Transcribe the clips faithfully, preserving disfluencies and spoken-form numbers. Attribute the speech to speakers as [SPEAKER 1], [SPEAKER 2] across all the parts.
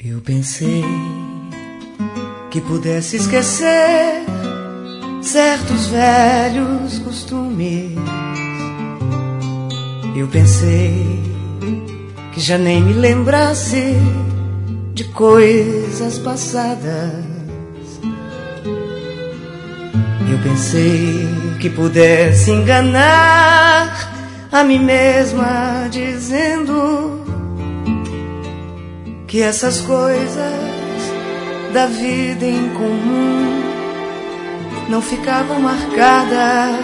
[SPEAKER 1] Eu pensei que pudesse esquecer certos velhos costumes. Eu pensei que já nem me lembrasse de coisas passadas. Eu pensei que pudesse enganar a mim mesma dizendo que essas coisas da vida em comum não ficavam marcadas.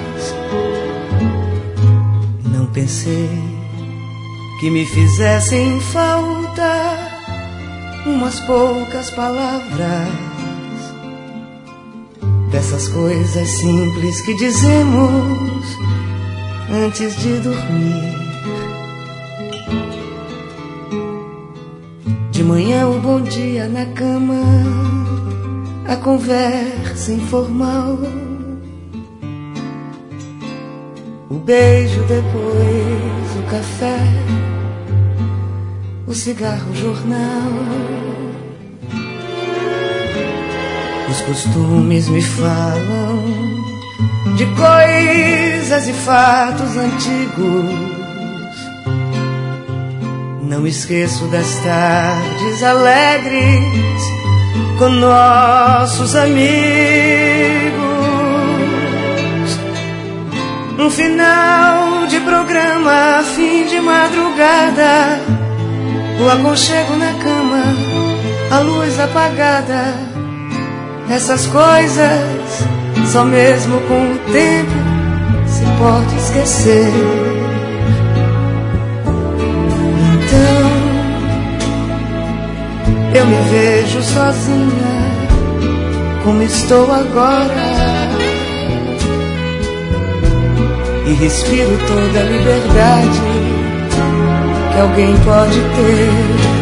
[SPEAKER 1] Não pensei que me fizessem falta umas poucas palavras dessas coisas simples que dizemos antes de dormir. De manhã o bom dia na cama, a conversa informal, o beijo depois, o café, o cigarro, o jornal. Os costumes me falam de coisas e fatos antigos. Não esqueço das tardes alegres com nossos amigos. Um final de programa, fim de madrugada, o aconchego na cama, a luz apagada. Essas coisas só mesmo com o tempo se pode esquecer. Então eu me vejo sozinha como estou agora e respiro toda a liberdade que alguém pode ter.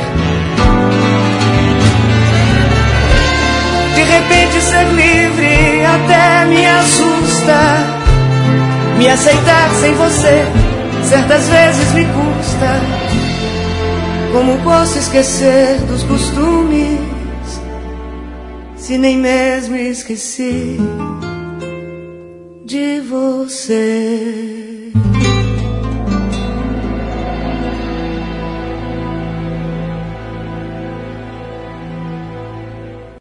[SPEAKER 1] De repente ser livre até me assusta. Me aceitar sem você certas vezes me custa. Como posso esquecer dos costumes se nem mesmo esqueci de você?